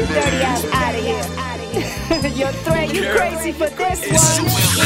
your dirty ass out of here. Yo, Thread, you crazy for this one.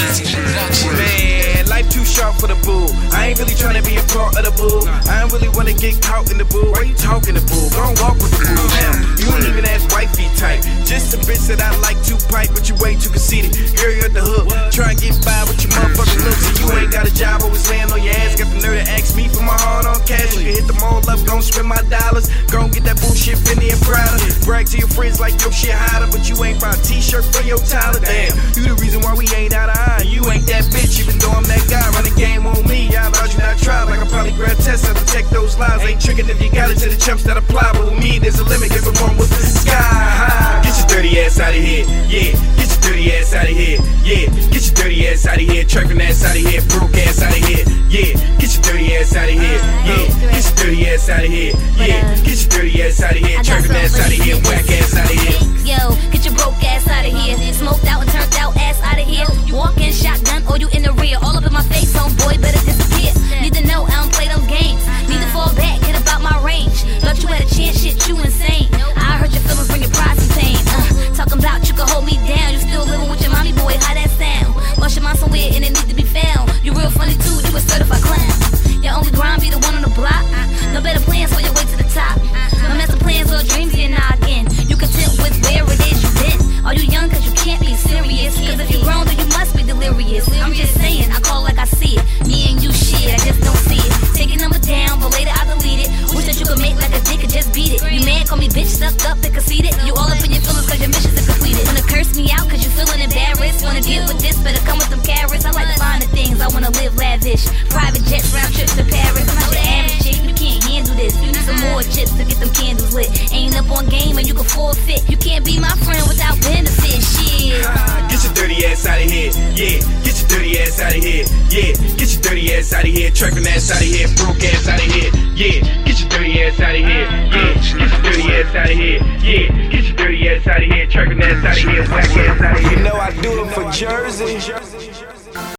Man, life too short for the boo. I ain't really tryna be a part of the boo. I ain't really wanna get caught in the boo. Why you talking the boo? Go and walk with the boo now. You ain't even ask wifey type. Just a bitch that I like to pipe, but you way too conceited. Girl, you at the hook. Try and get by with your motherfucking looks. And you ain't got a job, always laying on your ass. Got the nerve to ask me for my hard on cash. You can hit the mall up, gon' spend my dollars. Gon' get that bullshit Fendi and Prada. Brag to your friends like your shit hotter, but you ain't buy a t-shirt for your Tyler. Damn, you the reason why we ain't out of eye. You ain't that bitch, even though I'm that guy. Run the game on me, I thought you not try. Like a polygraph test, I detect those lies. Ain't tricking if you got it to the chumps that apply. But with me, there's a limit, cause I'm on with the sky high. Get your dirty ass out of here, yeah. Get your dirty ass out of here, yeah. Get your dirty ass out of here, trapping ass out of here, broke ass out of here, yeah. Get your dirty ass out of here, yeah. Get your dirty ass out of here, yeah. Get your dirty ass out of here, trapping ass out of here, whack ass out of here. Yo, get your broke ass out of here. Smoked out and turned out ass out of here. Walking shotgun or you in the rear. All up in my face, homeboy, better disappear. Need to know I don't play them games. Need to fall back, get about my range. Thought you had a chance, shit, you insane. I hurt your feelings, bring your pride and pain. Talking about you can hold me down. You still living with your mommy, boy, how that sound? Lost your mind somewhere and it need to be found. You real funny too, you a certified clown. Your only grind be the one on the block. No better plans for your way to the top. No master plans or dreams you're not again. You content with where it is you've been. Are you young cause you can't be serious? Cause if you grown then you must be delirious. I'm just saying, I call like I see it. Me and you shit, I just don't see it. Take your number down, but later I delete it. Wish that you could make like a dick and just beat it. You mad, call me bitch, stuck up and conceited. You all up in your feelings cause your missions are completed. Wanna curse me out cause you feeling embarrassed. Wanna get with this, better come with some carrots. I like to find the things, I wanna live lavish. Private jets, round trips to Paris. I'm not your average chick, you can't handle this. You need some more chips to get them candles lit. Ain't up on game and you can forfeit. You can't be my friend without benefits, shit. Get your dirty ass out of here, yeah. Get your dirty ass out of here, yeah. Get your dirty ass out of here, trapping ass out of here, broke ass out of here, yeah. Get your dirty ass out of here, yeah. Get your dirty ass out of here, yeah. Get your dirty ass out of here, trapping ass out of here, whack ass out of here. You know I do it for Jersey.